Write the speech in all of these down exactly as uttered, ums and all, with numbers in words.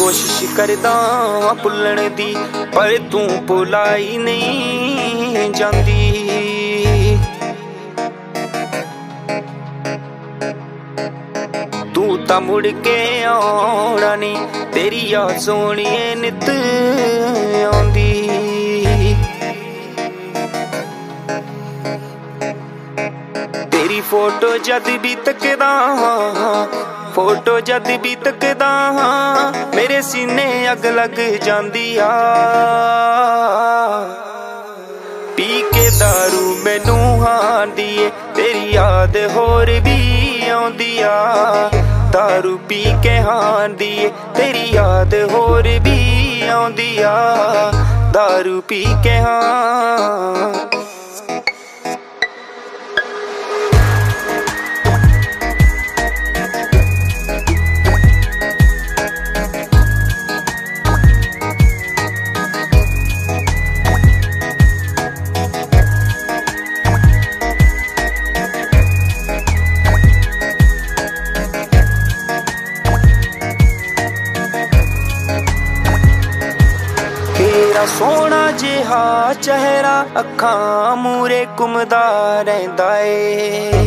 कोशिश करदा भुल्लण दी पर तू भुलाई नहीं जांदी। तू तां मुड़ के आउणा नी तेरी याद सोहणीए नित आउंदी। तेरी फोटो जद भी तकदा फोटो जद भी तकदा मेरे सीने अग लग जांदी आ। पी के दारू मैनू हांदी ए तेरी याद होर भी आउंदी आ। दारू पी के हांदी ए तेरी याद होर भी आउंदी आ। दारू पी के हां सोहना जिहा चेहरा अखां मूरे घुमदा रहिंदा ए।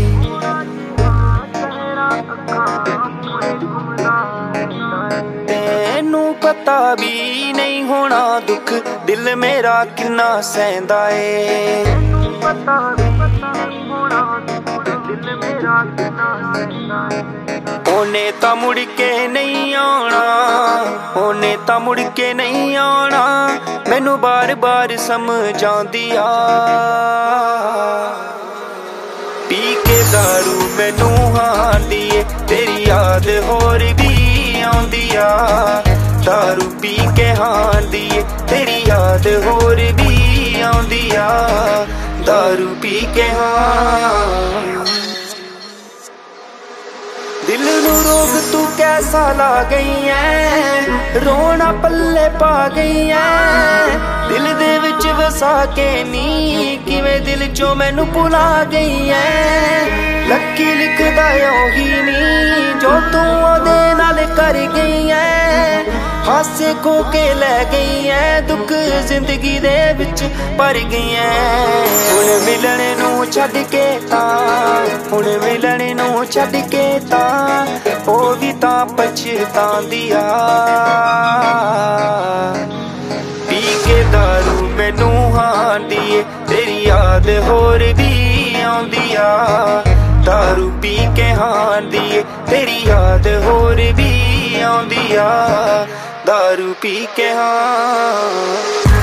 तैनू पता भी नहीं होना दुख दिल मेरा किन्ना सहंदा ए। ओने तां मुड़ के नहीं आउणा ओने तां मुड़ के नहीं आउणा मैनू बार बार समझांदी आ। पी के दारू मैनू हांदी ए तेरी याद होर भी आउंदी आ। दारू पी के हांदी ए तेरी याद होर भी आउंदी आ। दारू पी के हां दिल नू रोग तू कैसा ला गई है रोना पल्ले पा गई है। दिल दे विच वसा के नी किवें दिल चो मैनू भुला गई है। लकी लिखदा ओही नी जो तू ओदे नाल कर गई है। हासे खो के लै गई है दुख जिंदगी दे विच भर गई है। हुण मिलण नू छड्ड के तां हुण मिलण नू छड्ड के तां ओ भी तां पछतांदी आ। पी के दारू मैनू हांदी ए तेरी याद होर भी आउंदी आ। दारू पी के हांदी ए तेरी याद होर भी आउंदी आ। दारू पी के हां